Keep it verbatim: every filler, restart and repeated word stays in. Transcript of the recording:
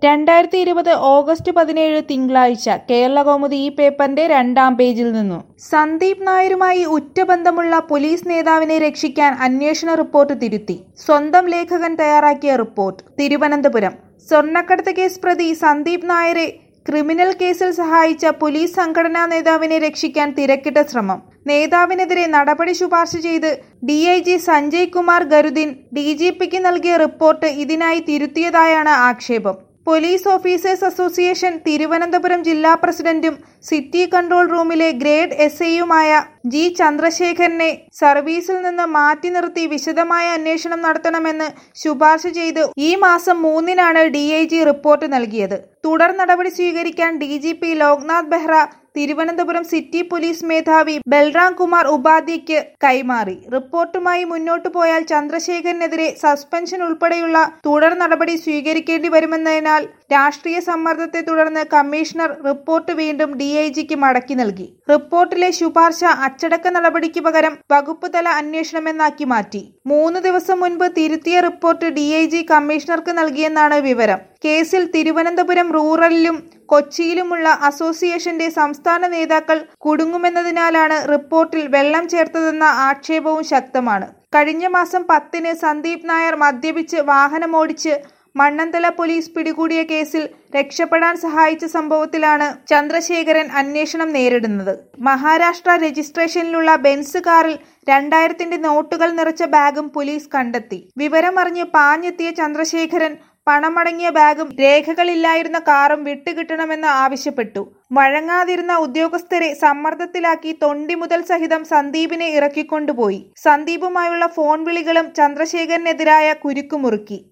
രണ്ടായിരത്തി ഇരുപത് ഓഗസ്റ്റ് പതിനേഴ് തിങ്കളാഴ്ച കേരളകൗമുദി ഈ പേപ്പറിന്റെ രണ്ടാം പേജിൽ നിന്നു. സന്ദീപ് നായരുമായി ഉറ്റബന്ധമുള്ള പോലീസ് നേതാവിനെ രക്ഷിക്കാൻ അന്വേഷണ റിപ്പോർട്ട് തിരുത്തി. സ്വന്തം ലേഖകൻ തയ്യാറാക്കിയ റിപ്പോർട്ട്. തിരുവനന്തപുരം സ്വർണ്ണക്കടത്ത് കേസ് പ്രതി സന്ദീപ് നായരെ ക്രിമിനൽ കേസിൽ സഹായിച്ച പോലീസ് സംഘടനാ നേതാവിനെ രക്ഷിക്കാൻ തിരക്കിട്ട ശ്രമം. നേതാവിനെതിരെ നടപടി ശുപാർശ ചെയ്ത് D I G Sanjay Kumar Garudin D G പിക്ക് നൽകിയ റിപ്പോർട്ട് ഇതിനായി തിരുത്തിയതായാണ് ആക്ഷേപം. പോലീസ് ഓഫീസേഴ്സ് അസോസിയേഷൻ തിരുവനന്തപുരം ജില്ലാ പ്രസിഡന്റും city control room grade S ഐയുമായ ജി ചന്ദ്രശേഖരനെ സർവീസിൽ നിന്ന് മാറ്റി നിർത്തി വിശദമായ അന്വേഷണം നടത്തണമെന്ന് ശുപാർശ ചെയ്ത് ഈ മാസം മൂന്നിനാണ് ഡി ഐ ജി റിപ്പോർട്ട് നൽകിയത്. തുടർ നടപടി സ്വീകരിക്കാൻ D G P Loknath Behera Thiruvananthapuram city police മേധാവി ബൽറാം കുമാർ ഉപാധ്യയ്ക്ക് കൈമാറി. റിപ്പോർട്ടുമായി മുന്നോട്ടു പോയാൽ ചന്ദ്രശേഖരനെതിരെ സസ്പെൻഷൻ ഉൾപ്പെടെയുള്ള തുടർ നടപടി സ്വീകരിക്കേണ്ടി വരുമെന്നതിനാൽ രാഷ്ട്രീയ സമ്മർദ്ദത്തെ തുടർന്ന് കമ്മീഷണർ റിപ്പോർട്ട് വീണ്ടും ഡി ഐ ജിക്ക് മടക്കി നൽകി. റിപ്പോർട്ടിലെ ശുപാർശ അച്ചടക്ക നടപടിക്ക് പകരം വകുപ്പ് തല അന്വേഷണമെന്നാക്കി മാറ്റി. മൂന്ന് ദിവസം മുൻപ് തിരുത്തിയ റിപ്പോർട്ട് ഡി ഐ ജി കമ്മീഷണർക്ക് നൽകിയെന്നാണ് വിവരം. കേസിൽ തിരുവനന്തപുരം റൂറലിലും കൊച്ചിയിലുമുള്ള അസോസിയേഷന്റെ സംസ്ഥാന നേതാക്കൾ കുടുങ്ങുമെന്നതിനാലാണ് റിപ്പോർട്ടിൽ വെള്ളം ചേർത്തതെന്ന ആക്ഷേപവും ശക്തമാണ്. കഴിഞ്ഞ മാസം പത്തിന് സന്ദീപ് നായർ മദ്യപിച്ച് വാഹനമോടിച്ച് മണ്ണന്തല പോലീസ് പിടികൂടിയ കേസിൽ രക്ഷപ്പെടാൻ സഹായിച്ച സംഭവത്തിലാണ് ചന്ദ്രശേഖരൻ അന്വേഷണം നേരിടുന്നത്. മഹാരാഷ്ട്ര രജിസ്ട്രേഷനിലുള്ള ബെൻസ് കാറിൽ രണ്ടായിരത്തിന്റെ നോട്ടുകൾ നിറച്ച ബാഗും പോലീസ് കണ്ടെത്തി. വിവരമറിഞ്ഞ് പാഞ്ഞെത്തിയ ചന്ദ്രശേഖരൻ പണമടങ്ങിയ ബാഗും രേഖകളില്ലായിരുന്ന കാറും വിട്ടുകിട്ടണമെന്ന് ആവശ്യപ്പെട്ടു. വഴങ്ങാതിരുന്ന ഉദ്യോഗസ്ഥരെ സമ്മർദ്ദത്തിലാക്കി തൊണ്ടി മുതൽ സഹിതം സന്ദീപിനെ ഇറക്കിക്കൊണ്ടുപോയി. സന്ദീപുമായുള്ള ഫോൺ വിളികളും ചന്ദ്രശേഖരനെതിരായ കുരുക്കുമുറുക്കി.